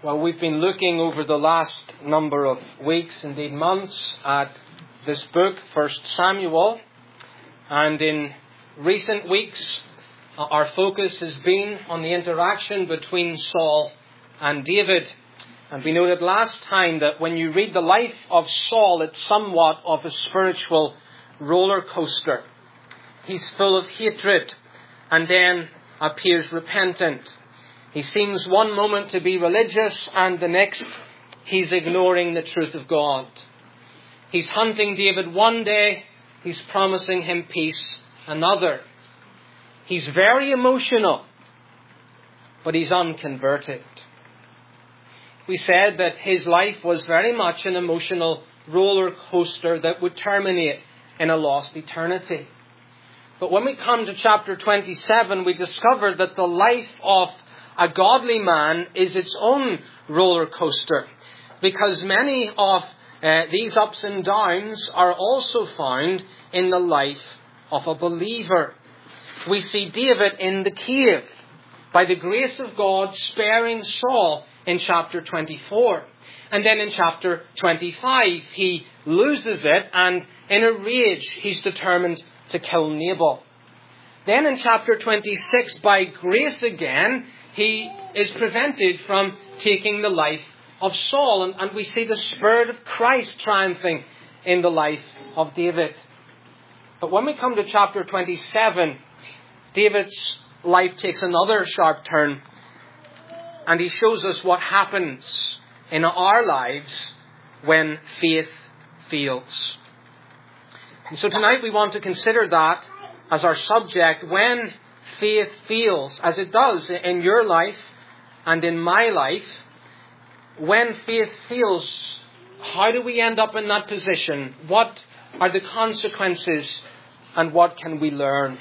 Well, we've been looking over the last number of weeks, indeed months, at this book, 1 Samuel. And in recent weeks, our focus has been on the interaction between Saul and David. And we noted last time that when you read the life of Saul, it's somewhat of a spiritual roller coaster. He's full of hatred and then appears repentant. He seems one moment to be religious and the next he's ignoring the truth of God. He's hunting David one day, he's promising him peace another. He's very emotional, but he's unconverted. We said that his life was very much an emotional roller coaster that would terminate in a lost eternity. But when we come to chapter 27, we discover that the life of a godly man is its own roller coaster, because many of these ups and downs are also found in the life of a believer. We see David in the cave, by the grace of God, sparing Saul in chapter 24. And then in chapter 25, he loses it, and in a rage, he's determined to kill Nabal. Then in chapter 26, by grace again, he is prevented from taking the life of Saul. And we see the Spirit of Christ triumphing in the life of David. But when we come to chapter 27, David's life takes another sharp turn. And he shows us what happens in our lives when faith fails. And so tonight we want to consider that as our subject, when faith fails, as it does in your life and in my life. When faith fails, how do we end up in that position? What are the consequences and what can we learn?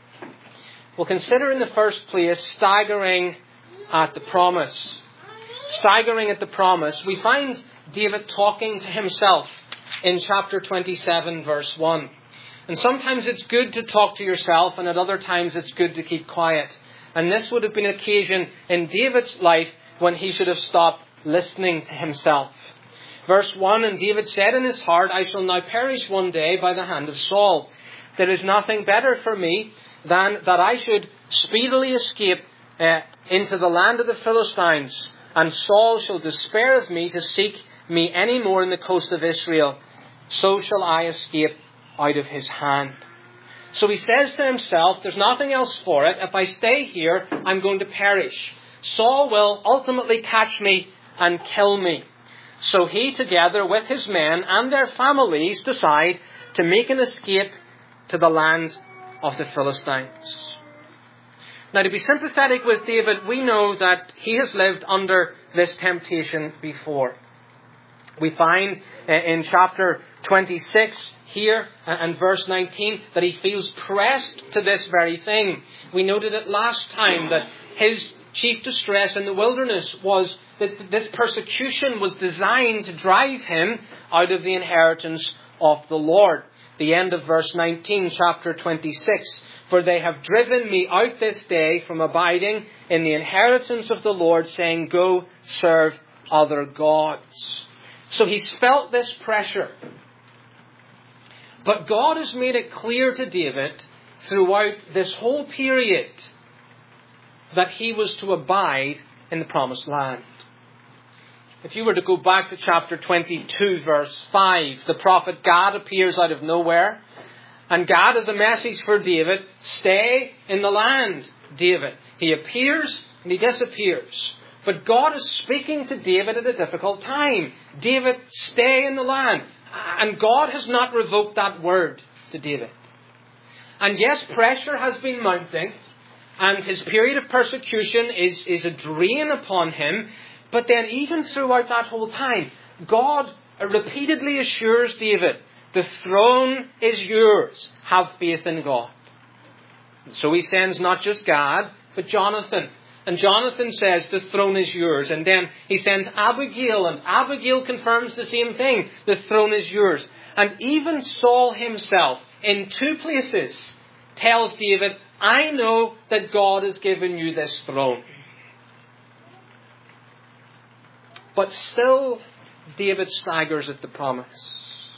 We'll consider in the first place staggering at the promise. Staggering at the promise. We find David talking to himself in chapter 27, verse 1. And sometimes it's good to talk to yourself, and at other times it's good to keep quiet. And this would have been an occasion in David's life when he should have stopped listening to himself. Verse 1, and David said in his heart, I shall now perish one day by the hand of Saul. There is nothing better for me than that I should speedily escape into the land of the Philistines, and Saul shall despair of me to seek me any more in the coast of Israel. So shall I escape out of his hand. So he says to himself, there's nothing else for it. If I stay here, I'm going to perish. Saul will ultimately catch me and kill me. So he, together with his men and their families, decide to make an escape to the land of the Philistines. Now, to be sympathetic with David, we know that he has lived under this temptation before. We find in chapter 26 here and verse 19 that he feels pressed to this very thing. We noted it last time that his chief distress in the wilderness was that this persecution was designed to drive him out of the inheritance of the Lord. The end of verse 19, chapter 26. For they have driven me out this day from abiding in the inheritance of the Lord, saying, go serve other gods. So he's felt this pressure. But God has made it clear to David throughout this whole period that he was to abide in the promised land. If you were to go back to chapter 22, verse 5, the prophet Gad appears out of nowhere. And Gad has a message for David. Stay in the land, David. He appears and he disappears. But God is speaking to David at a difficult time. David, stay in the land. And God has not revoked that word to David. And yes, pressure has been mounting. And his period of persecution is a drain upon him. But then even throughout that whole time, God repeatedly assures David, the throne is yours. Have faith in God. And so he sends not just Gad, but Jonathan. And Jonathan says, the throne is yours. And then he sends Abigail, and Abigail confirms the same thing. The throne is yours. And even Saul himself, in two places, tells David, I know that God has given you this throne. But still, David staggers at the promise.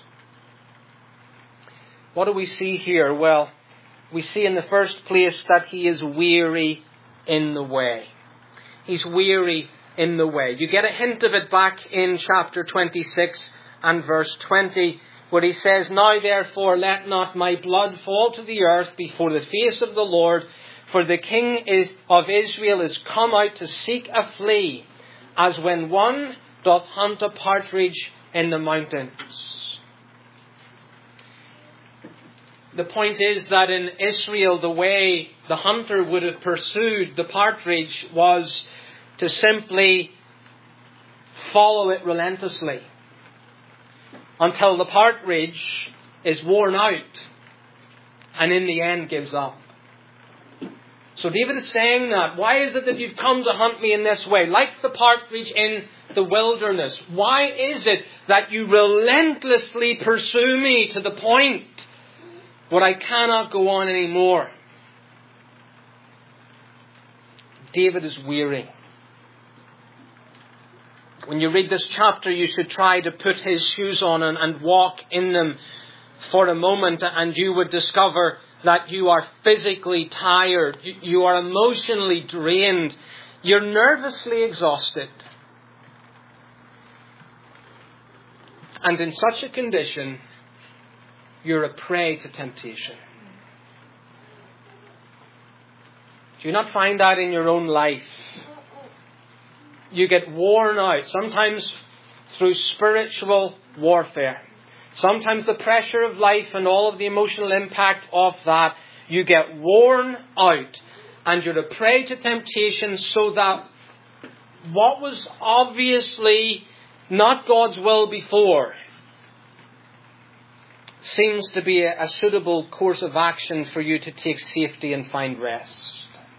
What do we see here? Well, we see in the first place that he is weary in the way. He's weary in the way. You get a hint of it back in chapter 26 and verse 20, where he says, "Now therefore let not my blood fall to the earth before the face of the Lord, for the king of Israel is come out to seek a flea, as when one doth hunt a partridge in the mountains." The point is that in Israel, the way the hunter would have pursued the partridge was to simply follow it relentlessly until the partridge is worn out and in the end gives up. So David is saying that. Why is it that you've come to hunt me in this way? Like the partridge in the wilderness. Why is it that you relentlessly pursue me to the point where I cannot go on anymore? David is weary. When you read this chapter, you should try to put his shoes on and walk in them for a moment, and you would discover that you are physically tired. You are emotionally drained. You're nervously exhausted. And in such a condition, you're a prey to temptation. Do you not find that in your own life? You get worn out, sometimes through spiritual warfare. Sometimes the pressure of life and all of the emotional impact of that. You get worn out and you're a prey to temptation, so that what was obviously not God's will before seems to be a suitable course of action for you to take safety and find rest.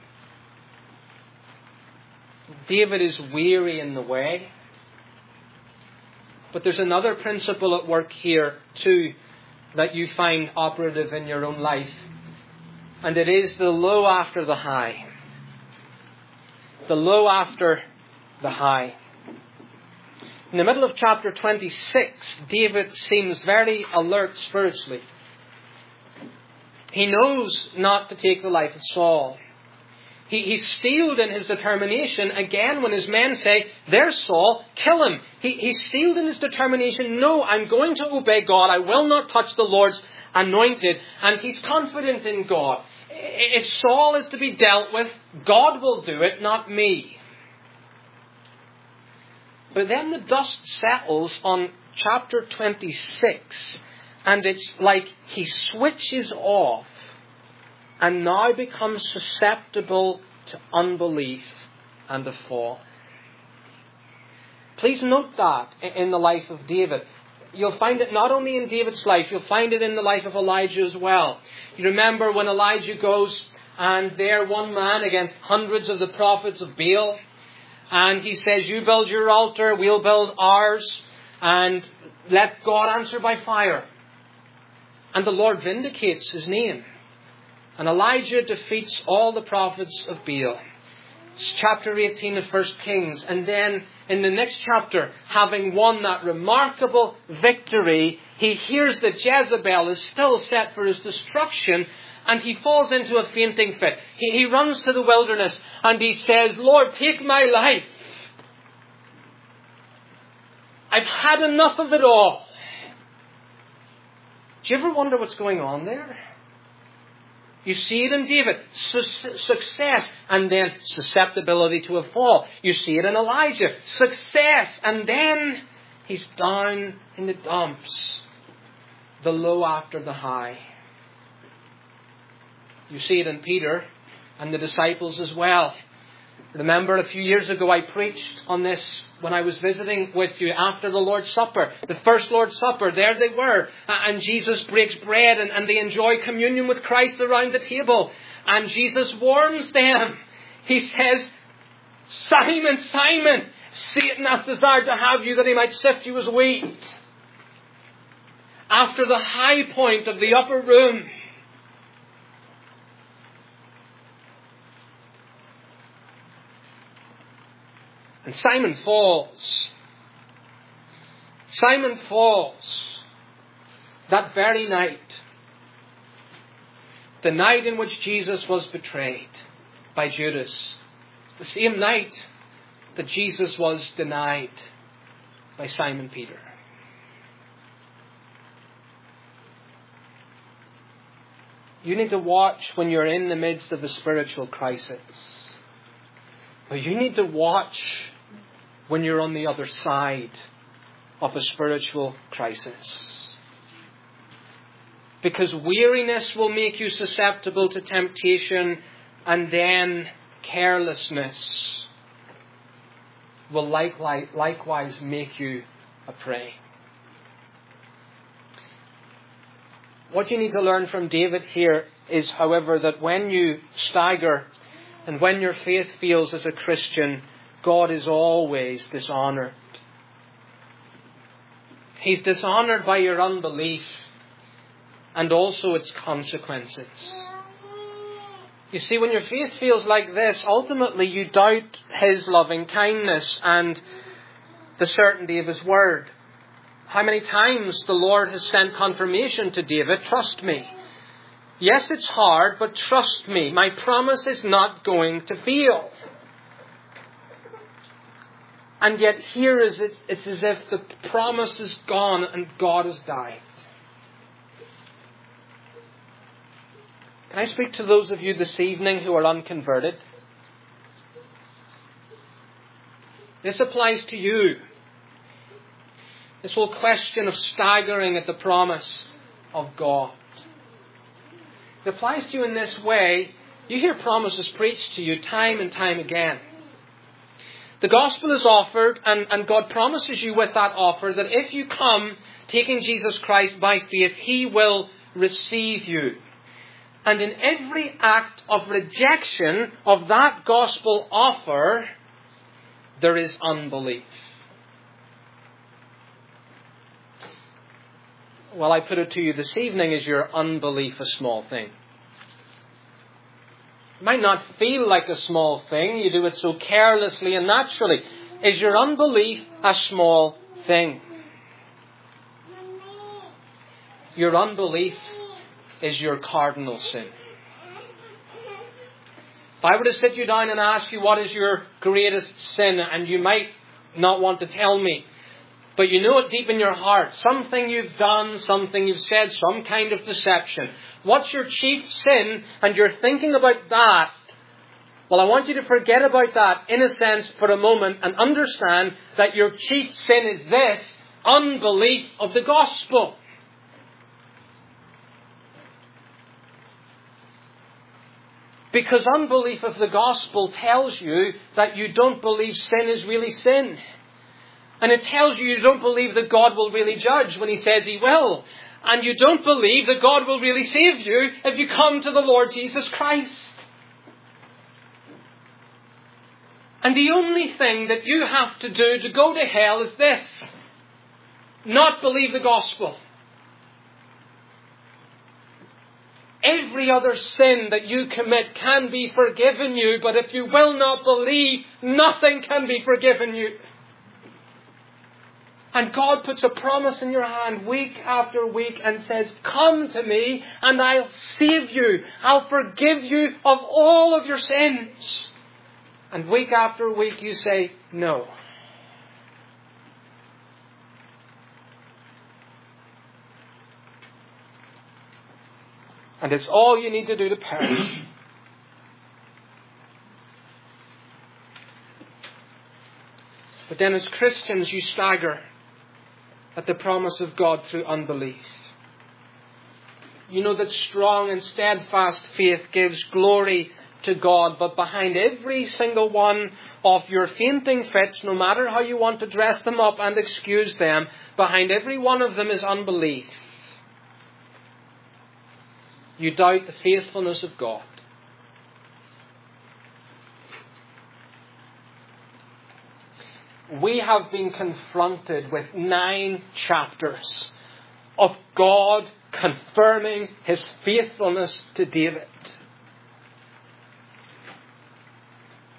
David is weary in the way. But there's another principle at work here too that you find operative in your own life. And it is the low after the high. The low after the high. In the middle of chapter 26, David seems very alert spiritually. He knows not to take the life of Saul. He's steeled in his determination again when his men say, "There's Saul, kill him." He's steeled in his determination. "No, I'm going to obey God. I will not touch the Lord's anointed." And he's confident in God. If Saul is to be dealt with, God will do it, not me. But then the dust settles on chapter 26, and it's like he switches off and now becomes susceptible to unbelief and a fall. Please note that in the life of David. You'll find it not only in David's life, you'll find it in the life of Elijah as well. You remember when Elijah goes and they're one man against hundreds of the prophets of Baal. And he says, "You build your altar, we'll build ours, and let God answer by fire." And the Lord vindicates his name. And Elijah defeats all the prophets of Baal. It's chapter 18 of 1 Kings. And then in the next chapter, having won that remarkable victory, he hears that Jezebel is still set for his destruction, and he falls into a fainting fit. He runs to the wilderness and he says, "Lord, take my life. I've had enough of it all." Do you ever wonder what's going on there? You see it in David, success, and then susceptibility to a fall. You see it in Elijah, success, and then he's down in the dumps, the low after the high. You see it in Peter and the disciples as well. Remember, a few years ago I preached on this when I was visiting with you after the Lord's Supper. The first Lord's Supper, there they were. And Jesus breaks bread and they enjoy communion with Christ around the table. And Jesus warns them. He says, "Simon, Simon, Satan hath desired to have you that he might sift you as wheat." After the high point of the upper room, and Simon falls. Simon falls that very night. The night in which Jesus was betrayed by Judas. The same night that Jesus was denied by Simon Peter. You need to watch when you're in the midst of a spiritual crisis. But you need to watch when you're on the other side of a spiritual crisis. Because weariness will make you susceptible to temptation, and then carelessness will likewise make you a prey. What you need to learn from David here is, however, that when you stagger and when your faith fails as a Christian, God is always dishonoured. He's dishonoured by your unbelief and also its consequences. You see, when your faith feels like this, ultimately you doubt His loving kindness and the certainty of His word. How many times the Lord has sent confirmation to David, trust me. Yes, it's hard, but trust me, my promise is not going to fail. And yet here it's as if the promise is gone and God has died. Can I speak to those of you this evening who are unconverted? This applies to you. This whole question of staggering at the promise of God. It applies to you in this way. You hear promises preached to you time and time again. The gospel is offered, and God promises you with that offer that if you come taking Jesus Christ by faith, He will receive you. And in every act of rejection of that gospel offer, there is unbelief. Well, I put it to you this evening, is your unbelief a small thing? It might not feel like a small thing. You do it so carelessly and naturally. Is your unbelief a small thing? Your unbelief is your cardinal sin. If I were to sit you down and ask you what is your greatest sin, and you might not want to tell me, but you know it deep in your heart, something you've done, something you've said, some kind of deception. What's your chief sin? And you're thinking about that. Well, I want you to forget about that in a sense for a moment and understand that your chief sin is this: unbelief of the gospel. Because unbelief of the gospel tells you that you don't believe sin is really sin. And it tells you don't believe that God will really judge when He says He will. And you don't believe that God will really save you if you come to the Lord Jesus Christ. And the only thing that you have to do to go to hell is this: not believe the gospel. Every other sin that you commit can be forgiven you, but if you will not believe, nothing can be forgiven you. And God puts a promise in your hand week after week and says, come to me and I'll save you. I'll forgive you of all of your sins. And week after week you say, no. And it's all you need to do to perish. But then as Christians you stagger at the promise of God through unbelief. You know that strong and steadfast faith gives glory to God, but behind every single one of your fainting fits, no matter how you want to dress them up and excuse them, behind every one of them is unbelief. You doubt the faithfulness of God. We have been confronted with 9 chapters of God confirming His faithfulness to David.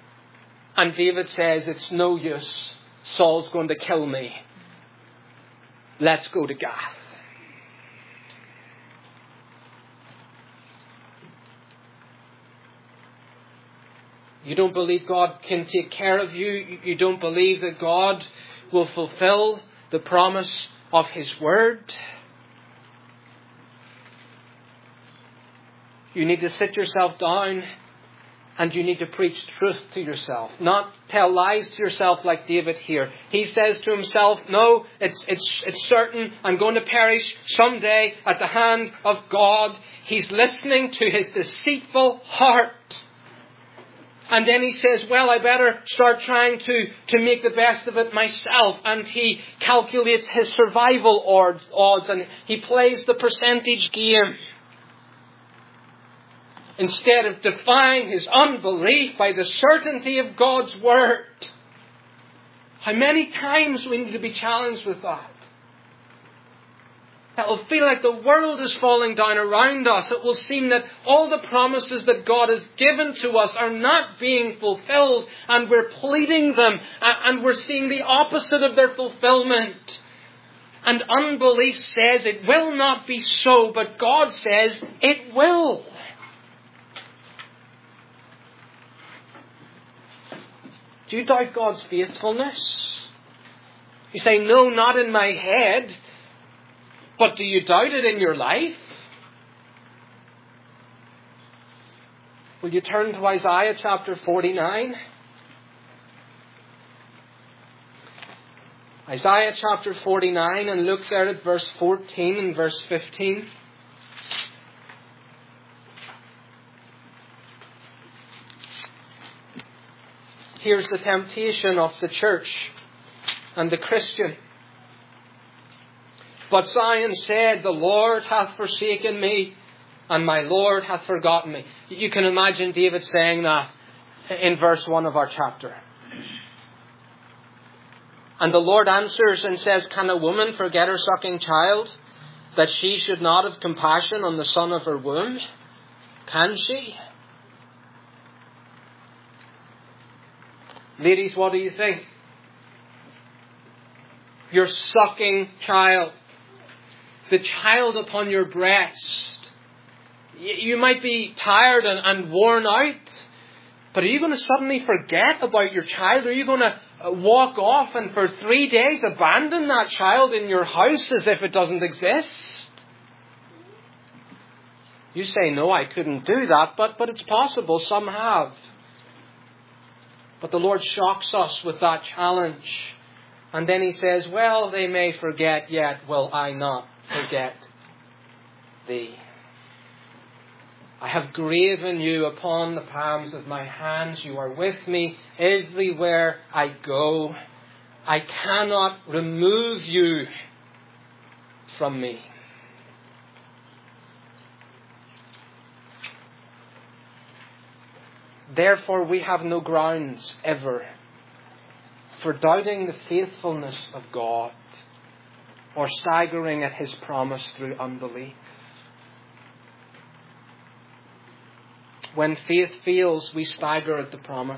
And David says, it's no use. Saul's going to kill me. let's go to Gath. You don't believe God can take care of you. You don't believe that God will fulfill the promise of His Word. You need to sit yourself down and you need to preach truth to yourself. Not tell lies to yourself like David here. He says to himself, no, it's certain I'm going to perish someday at the hand of God. He's listening to his deceitful heart. And then he says, well, I better start trying to make the best of it myself. And he calculates his survival odds and he plays the percentage game. Instead of defying his unbelief by the certainty of God's Word. How many times we need to be challenged with that? It will feel like the world is falling down around us. It will seem that all the promises that God has given to us are not being fulfilled, and we're pleading them, and we're seeing the opposite of their fulfillment. And unbelief says it will not be so, but God says it will. Do you doubt God's faithfulness? You say, no, not in my head. But do you doubt it in your life? Will you turn to Isaiah chapter 49? Isaiah chapter 49, and look there at verse 14 and verse 15. Here's the temptation of the church and the Christian. But Zion said, the Lord hath forsaken me, and my Lord hath forgotten me. You can imagine David saying that in verse 1 of our chapter. And the Lord answers and says, can a woman forget her sucking child, that she should not have compassion on the son of her womb? Can she? Ladies, what do you think? Your sucking child. The child upon your breast. You might be tired and worn out, but are you going to suddenly forget about your child? Are you going to walk off and for 3 days abandon that child in your house as if it doesn't exist? You say, no, I couldn't do that, but it's possible. Some have. But the Lord shocks us with that challenge. And then He says, well, they may forget, yet will I not forget thee. I have graven you upon the palms of my hands. You are with me everywhere I go. I cannot remove you from me. Therefore, we have no grounds ever for doubting the faithfulness of God or staggering at His promise through unbelief. When faith fails, we stagger at the promise.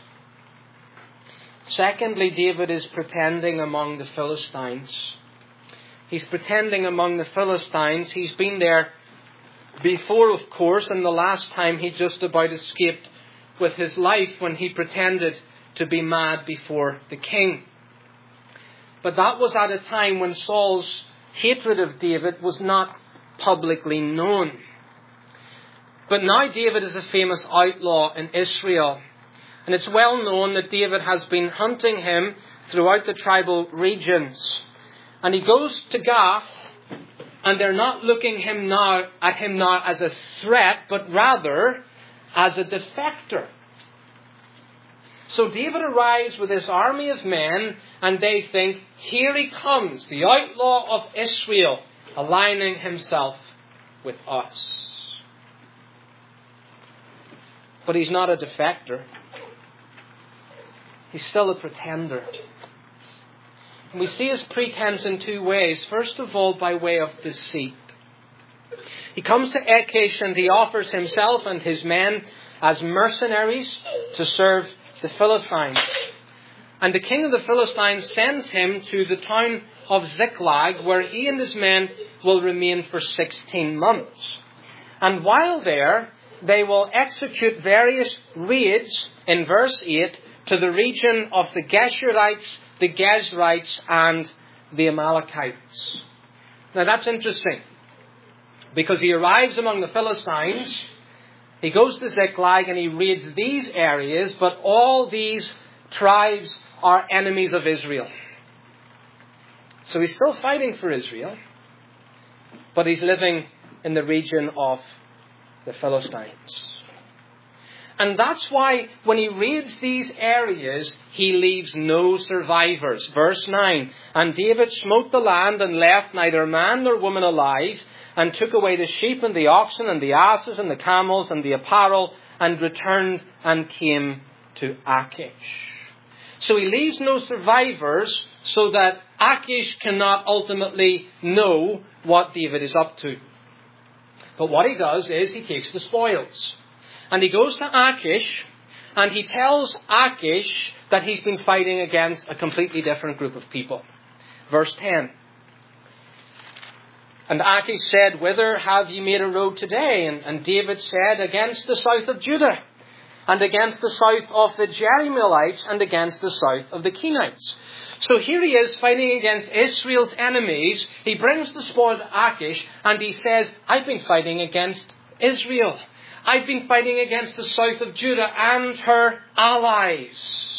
Secondly, David is pretending among the Philistines. He's pretending among the Philistines. He's been there before, of course, and the last time he just about escaped with his life when he pretended to be mad before the king. But that was at a time when Saul's hatred of David was not publicly known. But now David is a famous outlaw in Israel. And it's well known that David has been hunting him throughout the tribal regions. And he goes to Gath, and they're not looking at him now as a threat, but rather as a defector. So David arrives with this army of men, and they think, here he comes, the outlaw of Israel, aligning himself with us. But he's not a defector. He's still a pretender. And we see his pretense in two ways. First of all, by way of deceit. He comes to Achish and he offers himself and his men as mercenaries to serve the Philistines. And the king of the Philistines sends him to the town of Ziklag, where he and his men will remain for 16 months. And while there, they will execute various raids, in verse 8, to the region of the Geshurites, the Gezrites, and the Amalekites. Now that's interesting, because he arrives among the Philistines, he goes to Ziklag and he raids these areas, but all these tribes are enemies of Israel. So he's still fighting for Israel, but he's living in the region of the Philistines. And that's why when he raids these areas, he leaves no survivors. Verse 9, and David smote the land and left neither man nor woman alive, and took away the sheep and the oxen and the asses and the camels and the apparel, and returned and came to Achish. So he leaves no survivors so that Achish cannot ultimately know what David is up to. But what he does is he takes the spoils. And he goes to Achish and he tells Achish that he's been fighting against a completely different group of people. Verse 10. And Achish said, whither have ye made a road today? And David said, against the south of Judah, and against the south of the Jerahmeelites, and against the south of the Kenites. So here he is fighting against Israel's enemies. He brings the spoil to Achish, and he says, I've been fighting against Israel. I've been fighting against the south of Judah and her allies.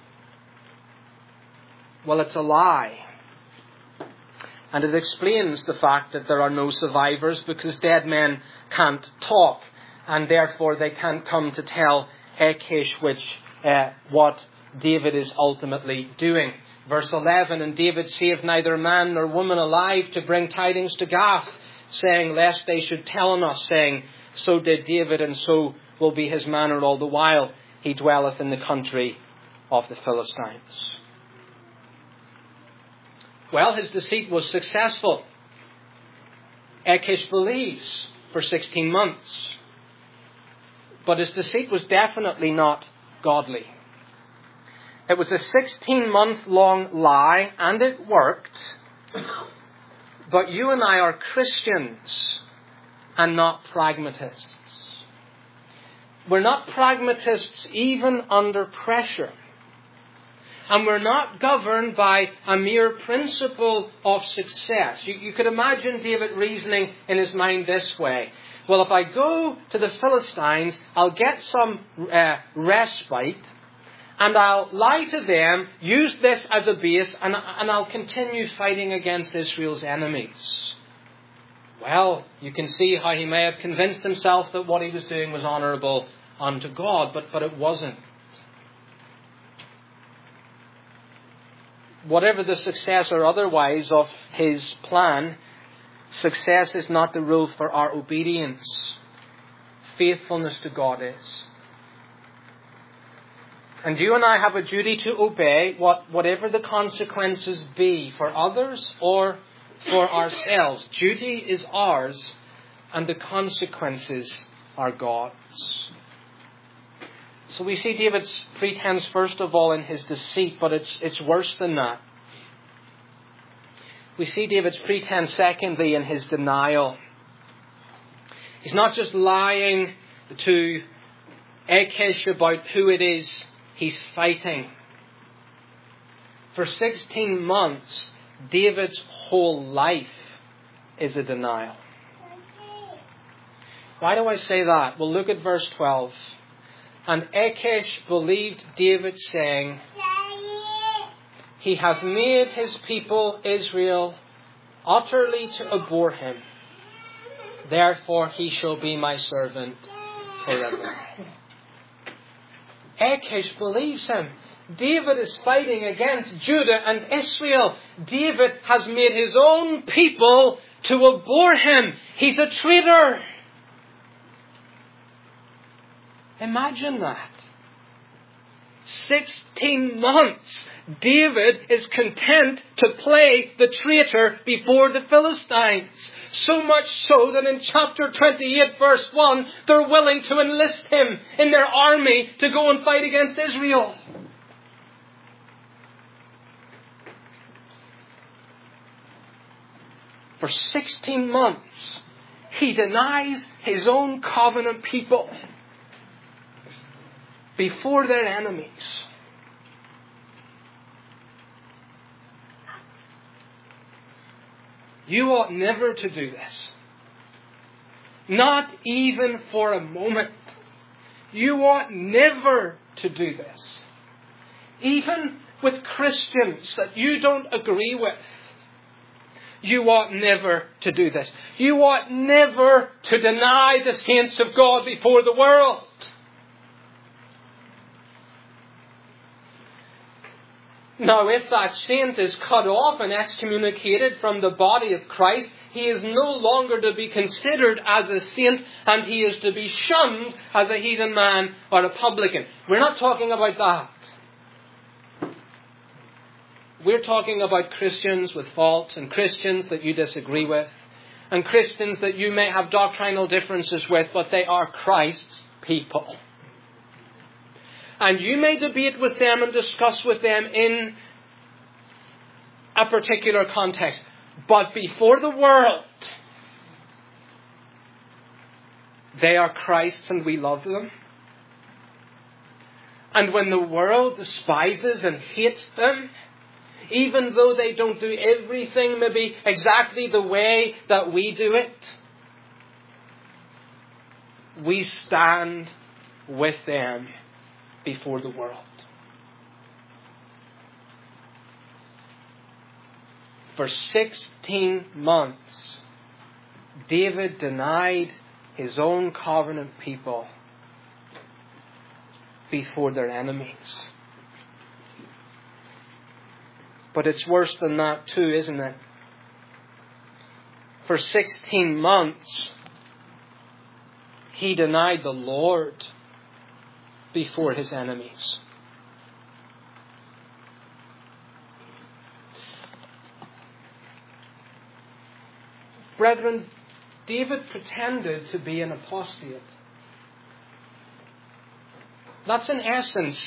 Well, it's a lie. And it explains the fact that there are no survivors, because dead men can't talk, and therefore they can't come to tell Achish what David is ultimately doing. Verse 11, and David saved neither man nor woman alive to bring tidings to Gath, saying, lest they should tell on us, saying, so did David, and so will be his manner all the while he dwelleth in the country of the Philistines. Well, his deceit was successful. Achish believes for 16 months. But his deceit was definitely not godly. It was a 16-month-long lie, and it worked. But you and I are Christians and not pragmatists. We're not pragmatists even under pressure. And we're not governed by a mere principle of success. You could imagine David reasoning in his mind this way. Well, if I go to the Philistines, I'll get some respite, and I'll lie to them, use this as a base, and I'll continue fighting against Israel's enemies. Well, you can see how he may have convinced himself that what he was doing was honourable unto God, but it wasn't. Whatever the success or otherwise of his plan, success is not the rule for our obedience. Faithfulness to God is. And you and I have a duty to obey whatever the consequences be for others or for ourselves. Duty is ours, and the consequences are God's. So we see David's pretense, first of all, in his deceit, but it's worse than that. We see David's pretense, secondly, in his denial. He's not just lying to Achish about who it is he's fighting. For 16 months, David's whole life is a denial. Why do I say that? Well, look at verse 12. And Achish believed David, saying, he hath made his people Israel utterly to abhor him. Therefore he shall be my servant forever. Achish believes him. David is fighting against Judah and Israel. David has made his own people to abhor him. He's a traitor. Imagine that. 16 months, David is content to play the traitor before the Philistines. So much so that in chapter 28, verse 1, they're willing to enlist him in their army to go and fight against Israel. For 16 months, he denies his own covenant people before their enemies. You ought never to do this. Not even for a moment. You ought never to do this. Even with Christians that you don't agree with, you ought never to do this. You ought never to deny the saints of God before the world. Now, if that saint is cut off and excommunicated from the body of Christ, he is no longer to be considered as a saint, and he is to be shunned as a heathen man or a publican. We're not talking about that. We're talking about Christians with faults, and Christians that you disagree with, and Christians that you may have doctrinal differences with, but they are Christ's people. And you may debate with them and discuss with them in a particular context. But before the world, they are Christ's and we love them. And when the world despises and hates them, even though they don't do everything maybe exactly the way that we do it, we stand with them before the world. For 16 months, David denied his own covenant people before their enemies. But it's worse than that too, isn't it? For 16 months, he denied the Lord before his enemies. Brethren, David pretended to be an apostate. That's in essence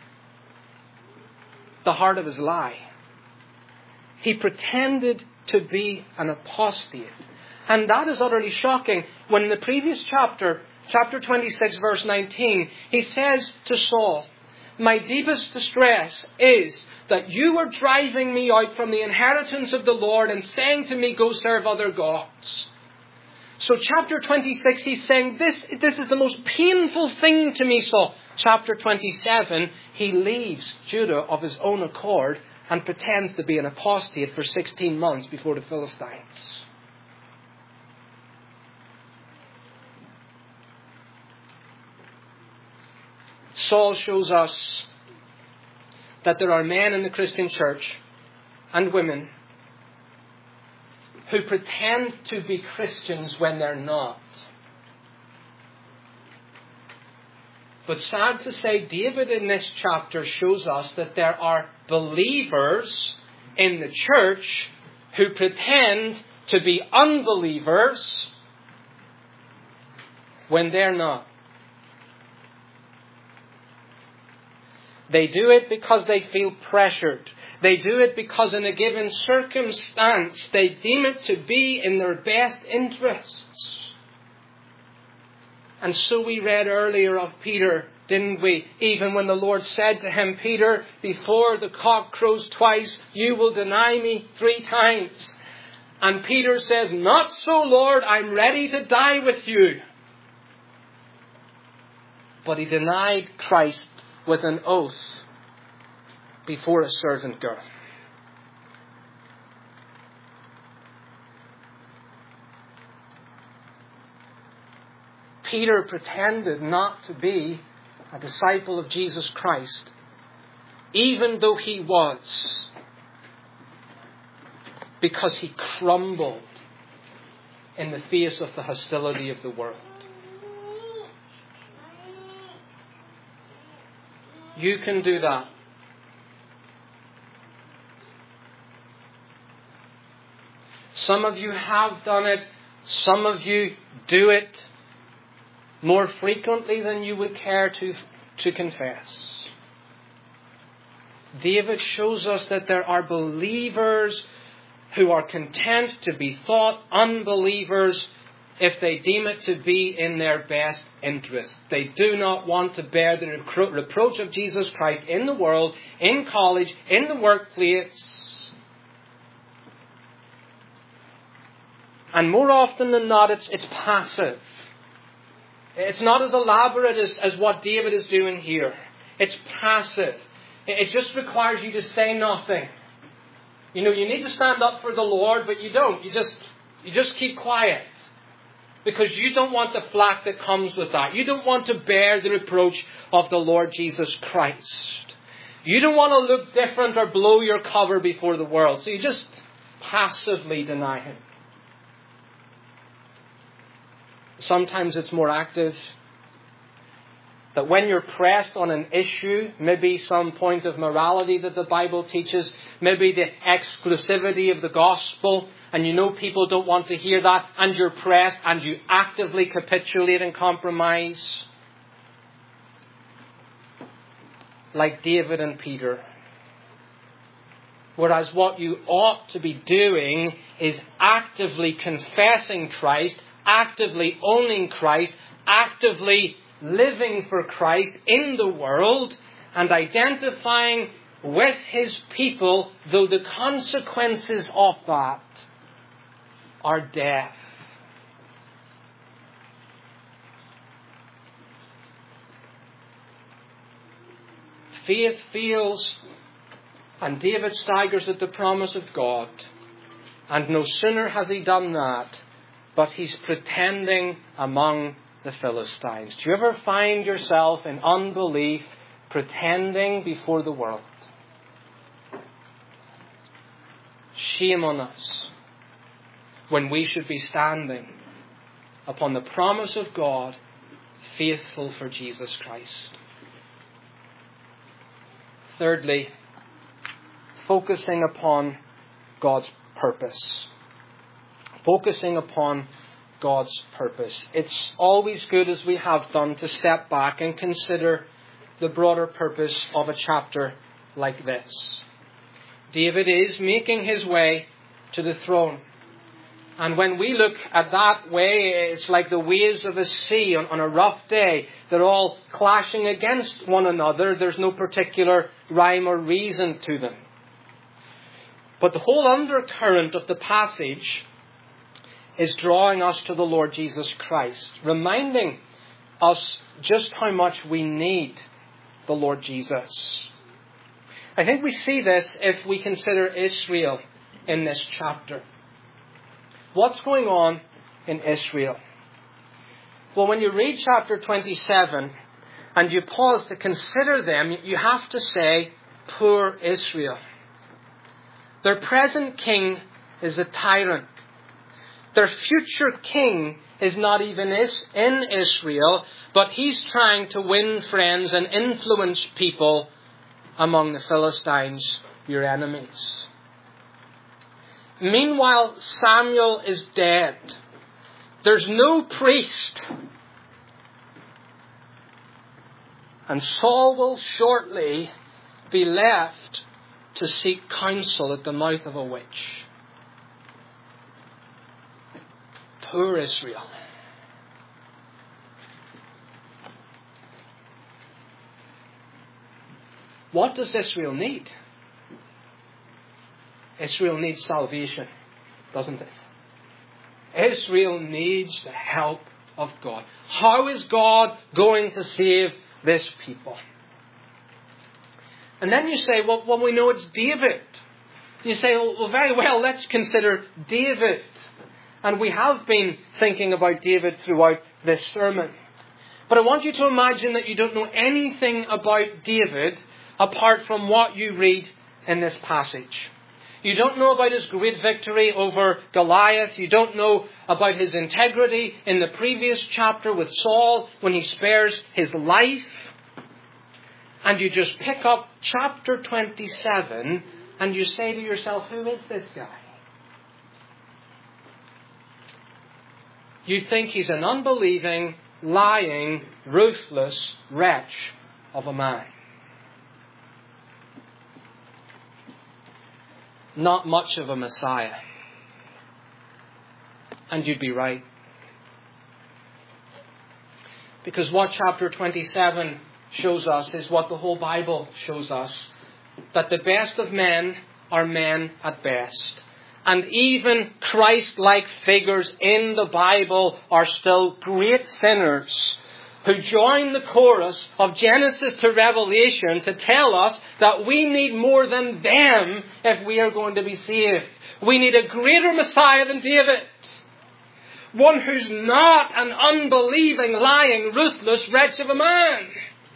the heart of his lie. He pretended to be an apostate. And that is utterly shocking when in the previous chapter 26 verse 19, he says to Saul, "My deepest distress is that you are driving me out from the inheritance of the Lord and saying to me, go serve other gods." So chapter 26, he's saying, this is the most painful thing to me, Saul. Chapter 27, he leaves Judah of his own accord and pretends to be an apostate for 16 months before the Philistines. Saul shows us that there are men in the Christian church and women who pretend to be Christians when they're not. But sad to say, David in this chapter shows us that there are believers in the church who pretend to be unbelievers when they're not. They do it because they feel pressured. They do it because in a given circumstance they deem it to be in their best interests. And so we read earlier of Peter, didn't we? Even when the Lord said to him, "Peter, before the cock crows twice, you will deny me 3 times. And Peter says, "Not so, Lord, I'm ready to die with you." But he denied Christ with an oath before a servant girl. Peter pretended not to be a disciple of Jesus Christ, even though he was, because he crumbled in the face of the hostility of the world. You can do that. Some of you have done it. Some of you do it more frequently than you would care to confess. David shows us that there are believers who are content to be thought unbelievers if they deem it to be in their best interest. They do not want to bear the reproach of Jesus Christ in the world, in college, in the workplace. And more often than not, it's passive. It's not as elaborate as what David is doing here. It's passive. It just requires you to say nothing. You need to stand up for the Lord, but you don't. You just keep quiet. Because you don't want the flack that comes with that. You don't want to bear the reproach of the Lord Jesus Christ. You don't want to look different or blow your cover before the world. So you just passively deny Him. Sometimes it's more active. That when you're pressed on an issue, maybe some point of morality that the Bible teaches, maybe the exclusivity of the gospel, and people don't want to hear that, and you're pressed, and you actively capitulate and compromise. Like David and Peter. Whereas what you ought to be doing is actively confessing Christ, actively owning Christ, actively living for Christ in the world, and identifying with His people, though the consequences of that are death. Faith fails, and David staggers at the promise of God. And no sooner has he done that, but he's pretending among the Philistines. Do you ever find yourself in unbelief, pretending before the world? Shame on us, when we should be standing upon the promise of God, faithful for Jesus Christ. Thirdly, focusing upon God's purpose. Focusing upon God's purpose. It's always good, as we have done, to step back and consider the broader purpose of a chapter like this. David is making his way to the throne. And when we look at that way, it's like the waves of a sea on a rough day. They're all clashing against one another. There's no particular rhyme or reason to them. But the whole undercurrent of the passage is drawing us to the Lord Jesus Christ, reminding us just how much we need the Lord Jesus. I think we see this if we consider Israel in this chapter. What's going on in Israel? Well, when you read chapter 27 and you pause to consider them, you have to say, poor Israel. Their present king is a tyrant. Their future king is not even in Israel, but he's trying to win friends and influence people among the Philistines, your enemies. Meanwhile, Samuel is dead. There's no priest. And Saul will shortly be left to seek counsel at the mouth of a witch. Poor Israel. What does Israel need? Israel needs salvation, doesn't it? Israel needs the help of God. How is God going to save this people? And then you say, well, we know it's David. You say, well, very well, let's consider David. And we have been thinking about David throughout this sermon. But I want you to imagine that you don't know anything about David apart from what you read in this passage. You don't know about his great victory over Goliath. You don't know about his integrity in the previous chapter with Saul when he spares his life. And you just pick up chapter 27 and you say to yourself, who is this guy? You think he's an unbelieving, lying, ruthless wretch of a man. not much of a Messiah. And you'd be right. Because what chapter 27 shows us is what the whole Bible shows us. That the best of men are men at best. And even Christ-like figures in the Bible are still great sinners who join the chorus of Genesis to Revelation to tell us that we need more than them if we are going to be saved. We need a greater Messiah than David. One who's not an unbelieving, lying, ruthless wretch of a man.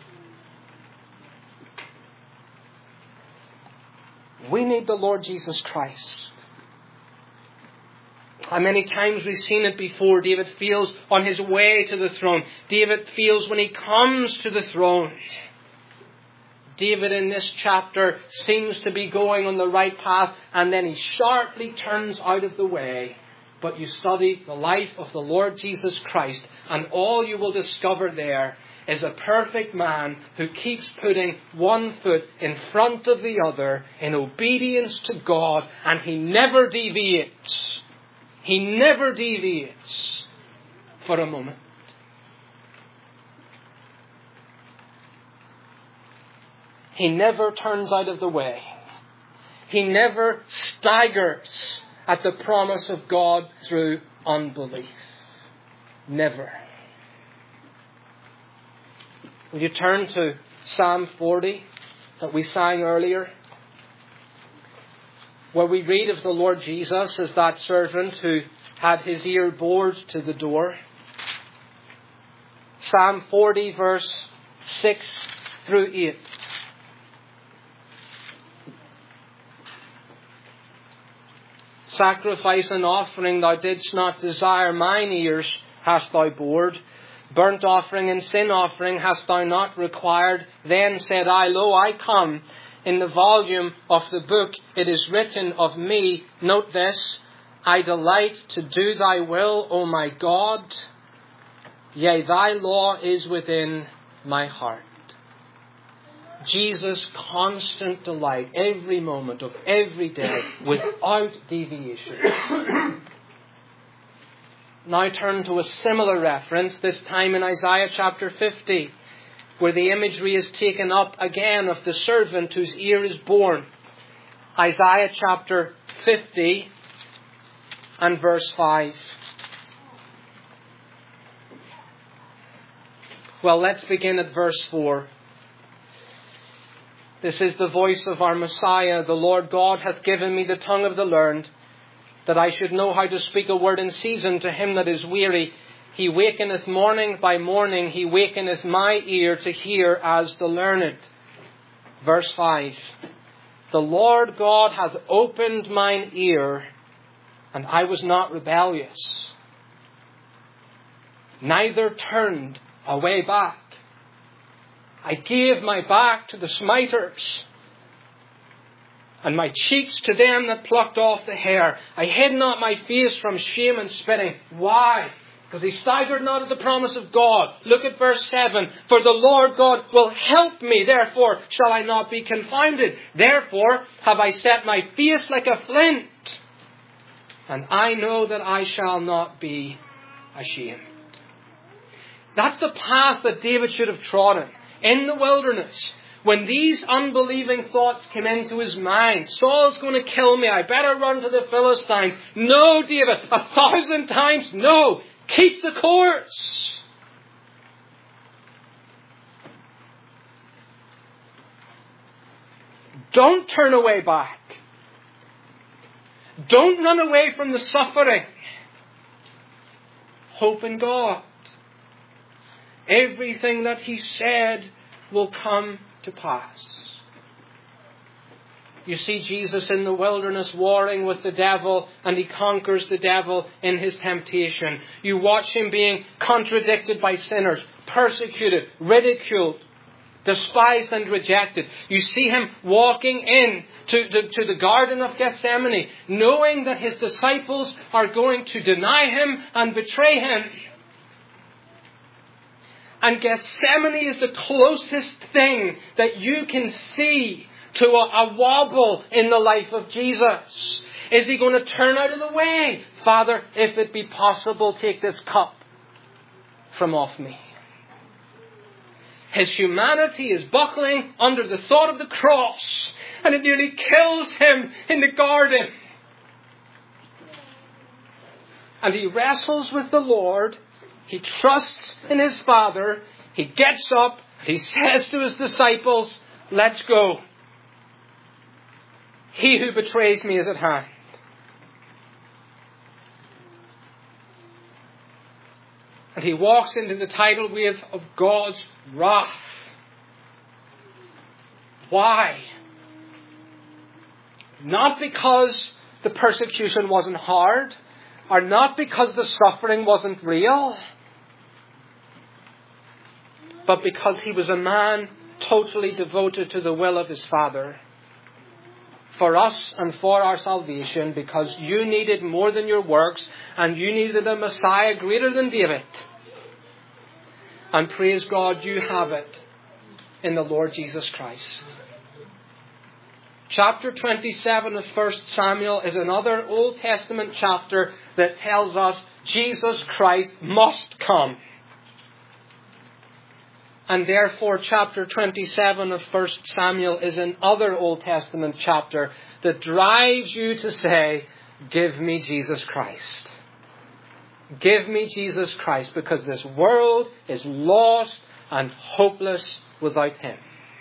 We need the Lord Jesus Christ. How many times we've seen it before. David feels on his way to the throne. David feels when he comes to the throne. David in this chapter seems to be going on the right path, and then he sharply turns out of the way. But you study the life of the Lord Jesus Christ, and all you will discover there is a perfect man who keeps putting one foot in front of the other in obedience to God, and he never deviates. He never deviates for a moment. He never turns out of the way. He never staggers at the promise of God through unbelief. Never. Will you turn to Psalm 40 that we sang earlier? Where we read of the Lord Jesus as that servant who had his ear bored to the door. Psalm 40 verse 6 through 8. Sacrifice and offering thou didst not desire, mine ears hast thou bored. Burnt offering and sin offering hast thou not required. Then said I, lo, I come. In the volume of the book it is written of me, note this, I delight to do thy will, O my God. Yea, thy law is within my heart. Jesus' constant delight every moment of every day without deviation. Now turn to a similar reference, this time in Isaiah chapter 50, where the imagery is taken up again of the servant whose ear is born. Isaiah chapter 50 and verse 5. Well, let's begin at verse 4. This is the voice of our Messiah. The Lord God hath given me the tongue of the learned, that I should know how to speak a word in season to him that is weary. He wakeneth morning by morning, he wakeneth my ear to hear as the learned. Verse 5. The Lord God hath opened mine ear, and I was not rebellious, neither turned away back. I gave my back to the smiters, and my cheeks to them that plucked off the hair. I hid not my face from shame and spitting. Why? Because he staggered not at the promise of God. Look at verse 7. For the Lord God will help me, therefore shall I not be confounded. Therefore have I set my face like a flint, and I know that I shall not be ashamed. That's the path that David should have trodden in the wilderness. When these unbelieving thoughts came into his mind, Saul's going to kill me, I better run to the Philistines. No, David, 1,000 times no. Keep the course. Don't turn away back. Don't run away from the suffering. Hope in God. Everything that he said will come to pass. You see Jesus in the wilderness warring with the devil, and he conquers the devil in his temptation. You watch him being contradicted by sinners, persecuted, ridiculed, despised and rejected. You see him walking in to the Garden of Gethsemane, knowing that his disciples are going to deny him and betray him. And Gethsemane is the closest thing that you can see to a wobble in the life of Jesus? Is he going to turn out of the way? Father, if it be possible, take this cup from off me. His humanity is buckling under the thought of the cross, and it nearly kills him in the garden. And he wrestles with the Lord. He trusts in his Father. He gets up. He says to his disciples, let's go. He who betrays me is at hand. And he walks into the tidal wave of God's wrath. Why? Not because the persecution wasn't hard, or not because the suffering wasn't real, but because he was a man totally devoted to the will of his Father. For us and for our salvation, because you needed more than your works, and you needed a Messiah greater than David. And praise God, you have it in the Lord Jesus Christ. Chapter 27 of 1 Samuel is another Old Testament chapter that tells us Jesus Christ must come. And therefore, chapter 27 of 1 Samuel is another Old Testament chapter that drives you to say, give me Jesus Christ. Give me Jesus Christ, because this world is lost and hopeless without him.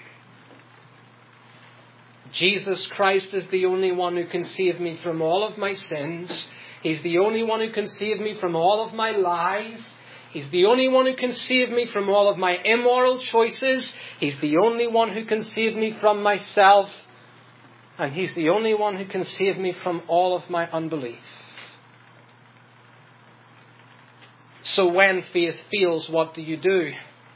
Jesus Christ is the only one who can save me from all of my sins. He's the only one who can save me from all of my lies. He's the only one who can save me from all of my immoral choices. He's the only one who can save me from myself. And he's the only one who can save me from all of my unbelief. So when faith fails, what do? You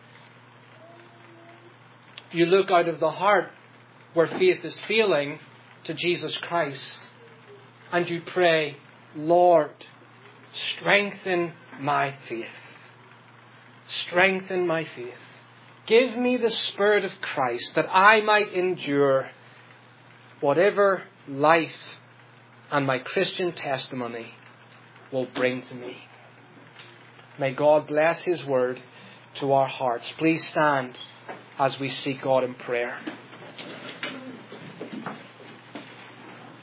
look out of the heart where faith is failing to Jesus Christ, and you pray, Lord, strengthen my faith. Strengthen my faith. Give me the Spirit of Christ that I might endure whatever life and my Christian testimony will bring to me. May God bless his word to our hearts. Please stand as we seek God in prayer.